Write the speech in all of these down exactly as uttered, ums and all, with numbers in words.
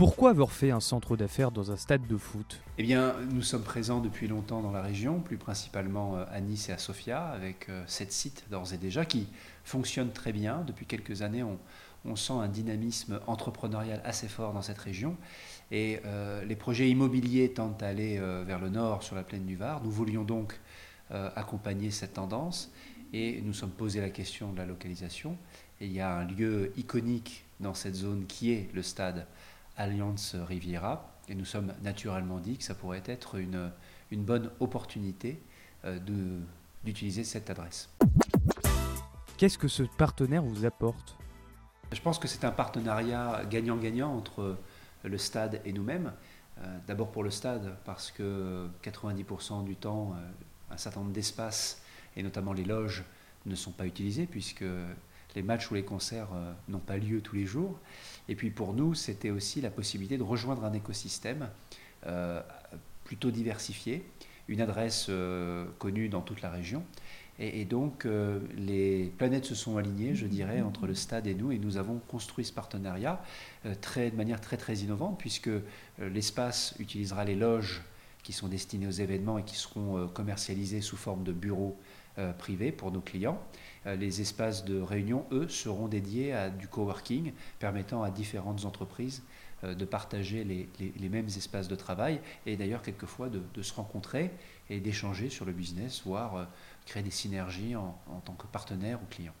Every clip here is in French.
Pourquoi avoir fait un centre d'affaires dans un stade de foot ? Eh bien, nous sommes présents depuis longtemps dans la région, plus principalement à Nice et à Sofia, avec sept sites d'ores et déjà qui fonctionnent très bien. Depuis quelques années, on, on sent un dynamisme entrepreneurial assez fort dans cette région. Et euh, les projets immobiliers tendent à aller euh, vers le nord, sur la plaine du Var. Nous voulions donc euh, accompagner cette tendance et nous sommes posé la question de la localisation. Et il y a un lieu iconique dans cette zone qui est le stade Allianz Riviera, et nous sommes naturellement dit que ça pourrait être une, une bonne opportunité euh, de, d'utiliser cette adresse. Qu'est-ce que ce partenaire vous apporte ? Je pense que c'est un partenariat gagnant-gagnant entre le stade et nous-mêmes. Euh, d'abord pour le stade, parce que quatre-vingt-dix pour cent du temps, euh, un certain nombre d'espaces, et notamment les loges, ne sont pas utilisés, puisque les matchs ou les concerts euh, n'ont pas lieu tous les jours. Et puis pour nous, c'était aussi la possibilité de rejoindre un écosystème euh, plutôt diversifié, une adresse euh, connue dans toute la région. Et, et donc euh, les planètes se sont alignées, je dirais, entre le stade et nous, et nous avons construit ce partenariat euh, très, de manière très très innovante, puisque euh, l'espace utilisera les loges qui sont destinées aux événements et qui seront euh, commercialisées sous forme de bureaux euh, privés pour nos clients. Euh, les espaces de réunion, eux, seront dédiés à du coworking, permettant à différentes entreprises euh, de partager les, les, les mêmes espaces de travail et d'ailleurs quelquefois de, de se rencontrer et d'échanger sur le business, voire euh, créer des synergies en, en tant que partenaire ou client.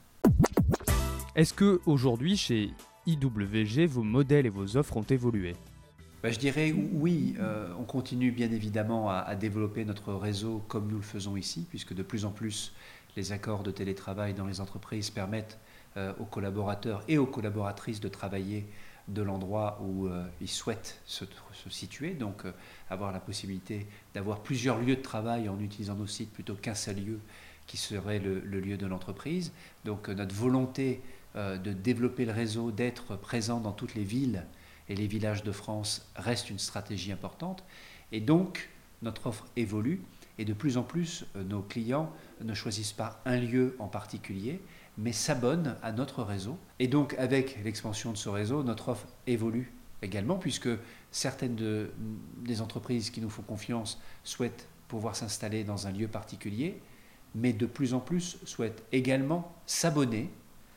Est-ce qu'aujourd'hui, chez I W G, vos modèles et vos offres ont évolué ? Ben, je dirais oui, euh, on continue bien évidemment à, à développer notre réseau comme nous le faisons ici, puisque de plus en plus les accords de télétravail dans les entreprises permettent euh, aux collaborateurs et aux collaboratrices de travailler de l'endroit où euh, ils souhaitent se, se situer, donc euh, avoir la possibilité d'avoir plusieurs lieux de travail en utilisant nos sites plutôt qu'un seul lieu qui serait le, le lieu de l'entreprise. Donc euh, notre volonté euh, de développer le réseau, d'être présent dans toutes les villes et les villages de France reste une stratégie importante. Et donc, notre offre évolue et de plus en plus, nos clients ne choisissent pas un lieu en particulier, mais s'abonnent à notre réseau. Et donc, avec l'expansion de ce réseau, notre offre évolue également, puisque certaines de, des entreprises qui nous font confiance souhaitent pouvoir s'installer dans un lieu particulier, mais de plus en plus souhaitent également s'abonner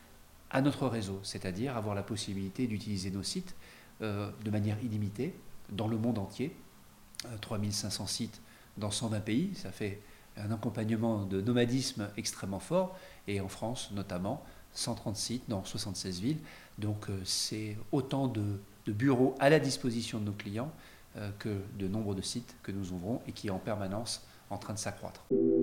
à notre réseau, c'est-à-dire avoir la possibilité d'utiliser nos sites Euh, de manière illimitée dans le monde entier. Euh, trois mille cinq cents sites dans cent vingt pays, ça fait un accompagnement de nomadisme extrêmement fort, et en France notamment, cent trente sites dans soixante-seize villes. Donc euh, c'est autant de, de bureaux à la disposition de nos clients euh, que de nombre de sites que nous ouvrons et qui est en permanence en train de s'accroître.